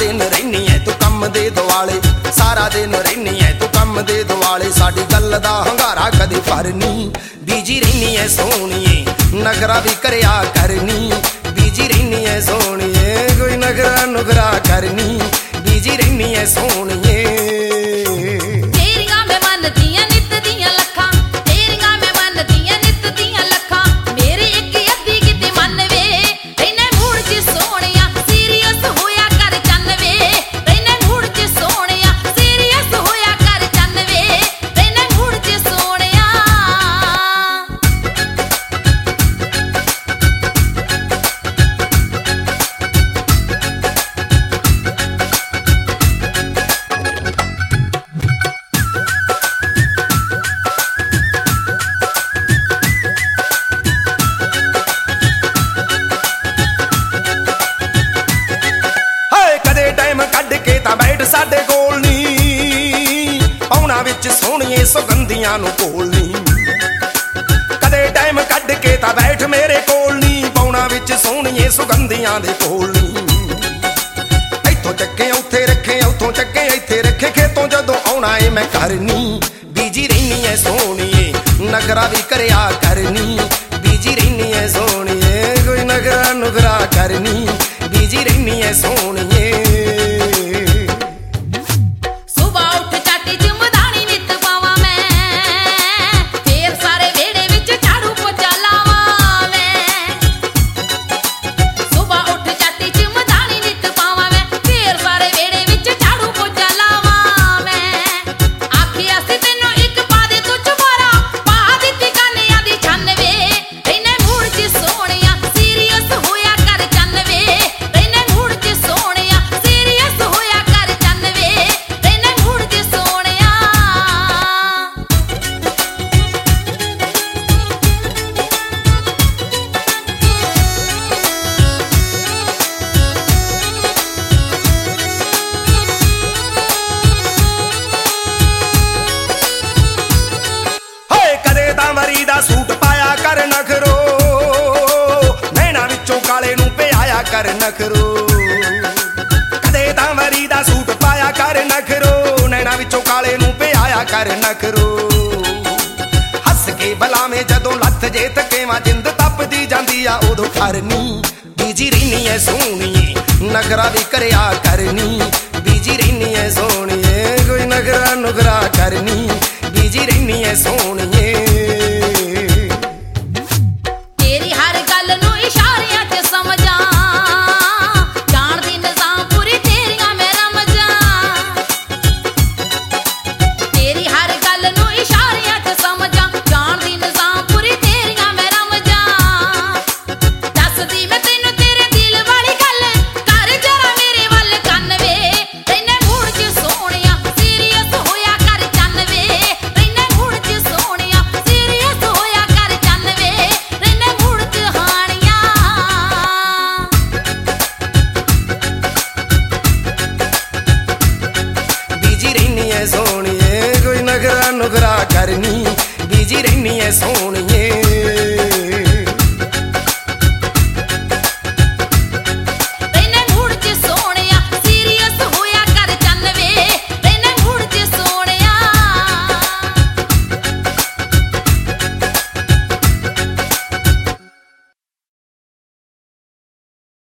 दिन रैनी है तू कम दे दुआले, सारा दिन रैनी है तू कम दे दुआले। साडी गल दा हंगारा कदी भरनी, बीजी रैनी है सोहणीए नखरा भी करया करनी। बीजी रैनी है सोहणीए कोई नखरा नुखरा करनी, बीजी रैनी है सोहणीए। तेरियां मैं मनदियां नित दियां लखां, तेरियां मैं मनदियां नित दियां लखां। मेरी एक अद्धी किते मन वे, रैने मूड च सोहणिया सीरियस होया कर चन्न वे। रैने मूड च सोहणिया सीरियस होया कर चन्न वे, रैने मूड च सोहणिया। बैठ साडे कोल नी पौना विच सोहणीए सुगंधियां नूं कोल नी। कदे टाइम कढ के तां बैठ मेरे कोल नी, पौना विच सोहणीए सुगंधियां दे कोल नी। इत्थों चक्के उत्थे रखे, उत्थों चक्के इत्थे रखे, खेतों जदों आउणा ए मैं घर नी। बीजी रैनी है सोहणीए नखरा भी करया करनी, बीजी रैनी है सोहणीए कोई नखरा नुखरा करनी, बीजी रैनी है सोहणीए। सूट पाया कर नखरो, नैना विचों काले नूं पियाया कर नखरो। कदे तां वरी दा सूट पाया कर नखरो, नैना विचों काले नूं पियाया कर नखरो। हस के बलावें जदों लथ जे तकेवां जिंद तपदी जांदी आ उदों करनी। बीजी रैनी है सोहणीए नखरा भी करया करनी, बीजी रैनी है सोहणीए कोई नखरा नुखरा करनी, बीजी रैनी है सोहणीए। सोहणीए कोई नखरा नुखरा करनी, बीजी रैनी है सोहणीए।